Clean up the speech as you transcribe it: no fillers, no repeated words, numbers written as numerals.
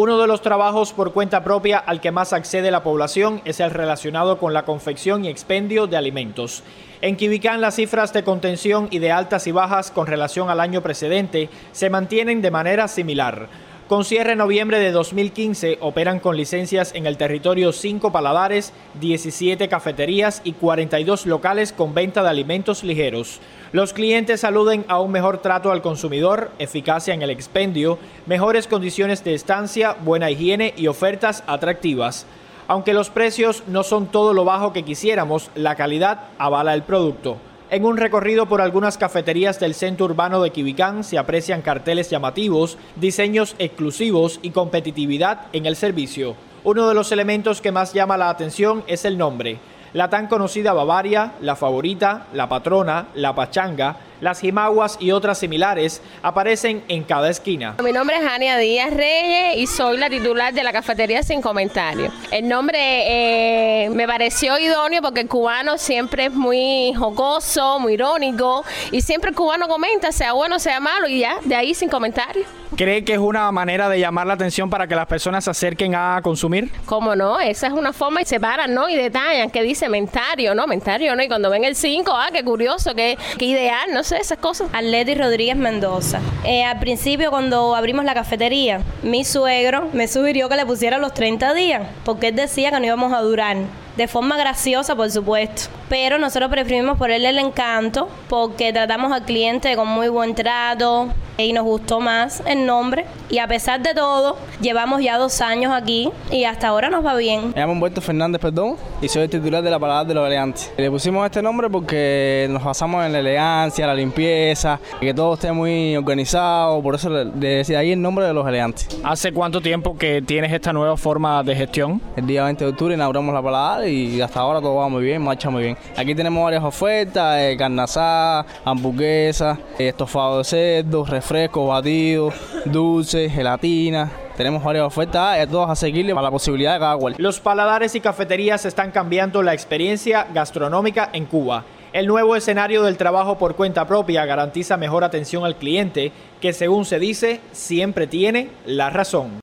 Uno de los trabajos por cuenta propia al que más accede la población es el relacionado con la confección y expendio de alimentos. En Quibicán, las cifras de contención y de altas y bajas con relación al año precedente se mantienen de manera similar. Con cierre en noviembre de 2015, operan con licencias en el territorio 5 paladares, 17 cafeterías y 42 locales con venta de alimentos ligeros. Los clientes aluden a un mejor trato al consumidor, eficacia en el expendio, mejores condiciones de estancia, buena higiene y ofertas atractivas. Aunque los precios no son todo lo bajo que quisiéramos, la calidad avala el producto. En un recorrido por algunas cafeterías del centro urbano de Quibicán se aprecian carteles llamativos, diseños exclusivos y competitividad en el servicio. Uno de los elementos que más llama la atención es el nombre. La tan conocida Bavaria, la Favorita, la Patrona, la Pachanga, las Jimaguas y otras similares aparecen en cada esquina. Mi nombre es Ania Díaz Reyes y soy la titular de la cafetería Sin Comentarios. El nombre me pareció idóneo porque el cubano siempre es muy jocoso, muy irónico y siempre el cubano comenta, sea bueno, sea malo y ya, de ahí Sin Comentarios. ¿Cree que es una manera de llamar la atención para que las personas se acerquen a consumir? ¿Cómo no? Esa es una forma y separan, ¿no? Y detallan que dice mentario, ¿no? Mentario, ¿no? Y cuando ven el 5, qué curioso, qué ideal, no sé, esas cosas. Arleti Rodríguez Mendoza. Al principio, cuando abrimos la cafetería, mi suegro me sugirió que le pusiera los 30 días, porque él decía que no íbamos a durar. De forma graciosa, por supuesto. Pero nosotros preferimos ponerle el encanto porque tratamos al cliente con muy buen trato y nos gustó más el nombre. Y a pesar de todo, llevamos ya 2 años aquí y hasta ahora nos va bien. Me llamo Humberto Fernández, y soy el titular de la Paladar de los Elegantes. Le pusimos este nombre porque nos basamos en la elegancia, la limpieza, que todo esté muy organizado, por eso de ahí el nombre de los Elegantes. ¿Hace cuánto tiempo que tienes esta nueva forma de gestión? El día 20 de octubre inauguramos la Paladar y hasta ahora todo va muy bien, marcha muy bien. Aquí tenemos varias ofertas, carne asada, hamburguesas, estofado de cerdo, refrescos, batidos, dulces, gelatina. Tenemos varias ofertas y a todos asequibles para la posibilidad de cada cual. Los paladares y cafeterías están cambiando la experiencia gastronómica en Cuba. El nuevo escenario del trabajo por cuenta propia garantiza mejor atención al cliente, que según se dice, siempre tiene la razón.